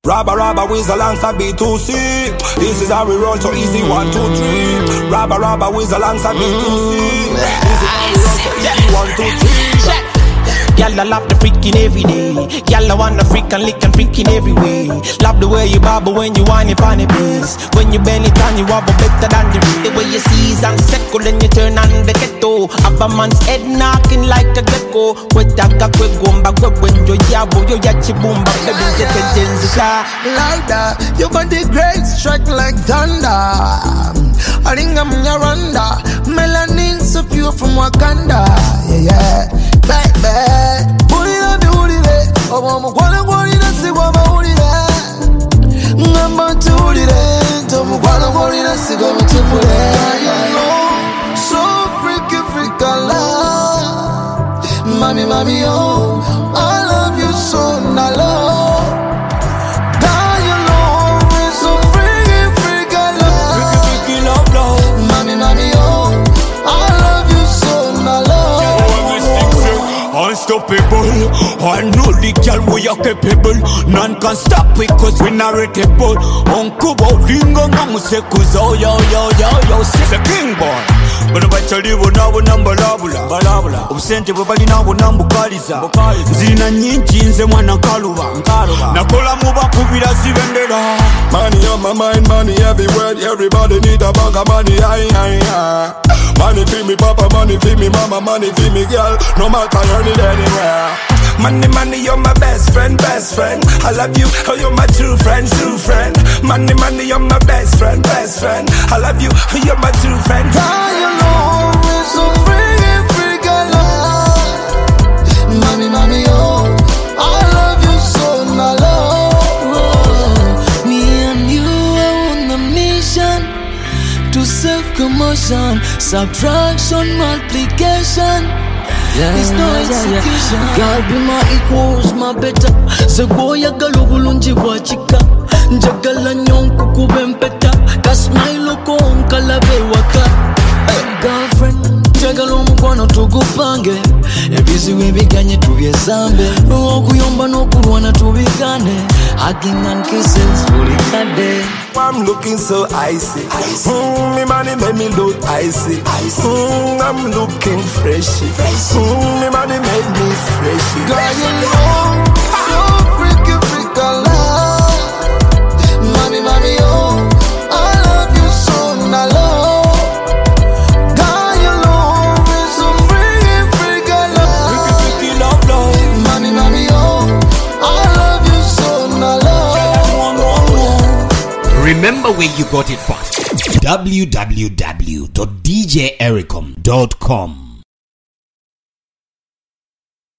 Rabba with alongside B2C. This is how we roll, so easy 1, 2, 3. Rabba with alongside B2C. This is how we roll, so easy 1, 2, 3. Y'all I love the freaking every day. Y'all I wanna freak and lick and freaking every way. Love the way you bobble when you whine it on the bass. When you bend it down, you wobble better than the way you seize and circle, then you turn on the ghetto. Have a man's head knocking like a gecko. Kwetaka kwe gomba kwe wenjo yabo yo yachi boomba baby zeke jenzisha. Like that, you got the great strike like thunder. Aringa mnyaranda, melanin so pure from Wakanda. Yeah, baby. Oh, mama, what did I say? What did I? Ngamba tulire, tomu what did I say? Go to put it. So freaky love, mommy, oh, I love you so na love. Die alone, so freaky love, mommy, oh, I love you so na love. Unstoppable, I know the girl we are capable. None can stop it cause we narratable. Uncle Bowlingo Namusekuzo, yo, it's a king boy. But if I tell you what now, number balabula. Obsente bali na bonambukaliza. Zina nyingi nze mwana kaluba. Nakola muba kubira sibendera. Money on my mind, money everywhere. Everybody need a bag of money, Money for me papa, money for me mama, money for me girl. No matter earn it anywhere. Money, you're my best friend. I love you, oh you're my true friend. Money, you're my best friend. I love you, oh you're my true friend. Die alone, we're so free love. Mommy, oh, I love you so na love. Me and you are on a mission to save commotion, subtraction, multiplication. It's no execution. God be my equals, my better. Segoya galugulunji wachika. Njagala nyonku kubempeta. Kasmailo konkalabe waka. Girlfriend, njagala omukwano tugupange. Ebizi webiganye tubyezambe. Okuyomba n'okulwana tubigane. Hugging and kisses fully kade. I'm looking so icy. Me money make me look icy. I'm looking freshy. Me money make me freshy. Girl, you know, so freaky love. Mommy, oh, I love you so na love. Girl, you know, so freaky love. Mommy, oh, I love you so na love. Remember where you got it from. www.djericom.com